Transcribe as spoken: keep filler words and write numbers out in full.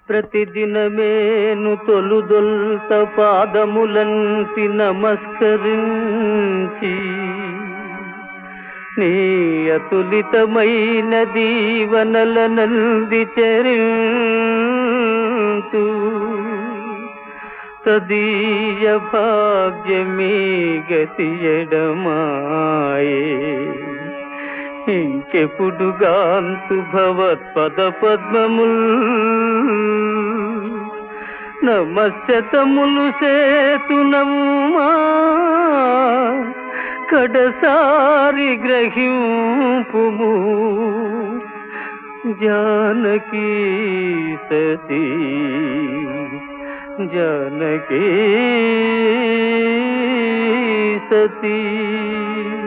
ప్రతిదినమేను తొలుదొల్త పాదములంటి నమస్కరించి నీ అతులితమైన దీవనలనంది చరింతు తదీయ భాగ్యమీ గతి ఎడమాయే ఇంకెప్పుడుగాంతు భవత్పద పద్మముల్ నమస్యతములు సేతునమ్మా కడసారి గ్రహింపుము జానకీ సతీ జానకీ సతీ.